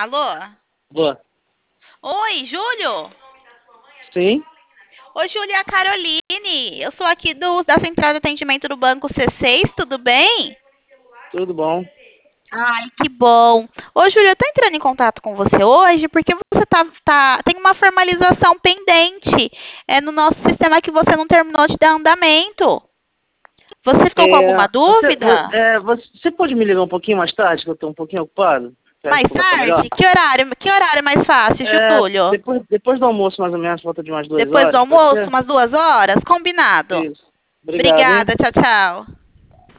Alô? Boa. Oi, Júlio? Sim, Oi, Júlio, é a Caroline. Eu sou aqui da Central de Atendimento do Banco C6, tudo bem? tudo bom. Ai, que bom. Ô, Júlio, eu tô entrando em contato com você hoje porque você tem uma formalização pendente no nosso sistema que você não terminou de dar andamento. Você ficou com É, alguma você, vo- dúvida? é, você, você pode me ligar um pouquinho mais tarde, que eu estou um pouquinho ocupado? Quer Mais conversar melhor? tarde? Que horário é mais fácil, Júlio? Depois do almoço, mais ou menos, volta de umas duas Depois do horas, pode almoço, ser? umas 2 horas? Combinado. Isso. Obrigado, hein? Obrigada, tchau, tchau.